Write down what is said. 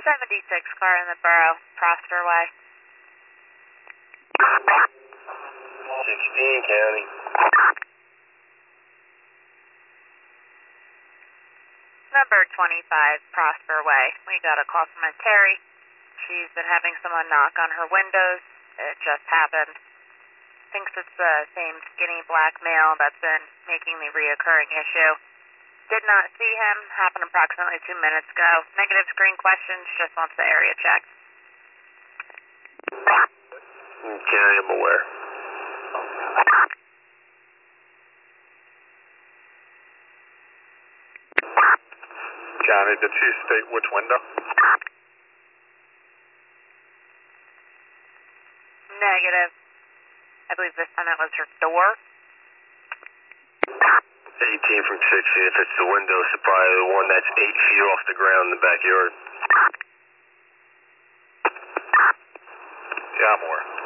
76 car in the borough, Prosper Way. 16 County. Number 25, Prosper Way. We got a call from a Terry. She's been having someone knock on her windows. It just happened. Thinks it's the same skinny black male that's been making the reoccurring issue. Did not see him. Happened approximately 2 minutes ago. Negative screen questions. Just wants the area checked. County, I'm aware. County, did she state which window? Negative. I believe this time it was her door. 18 from 60. If it's the window, it's probably the one that's 8 feet off the ground in the backyard. Yeah, I'm aware.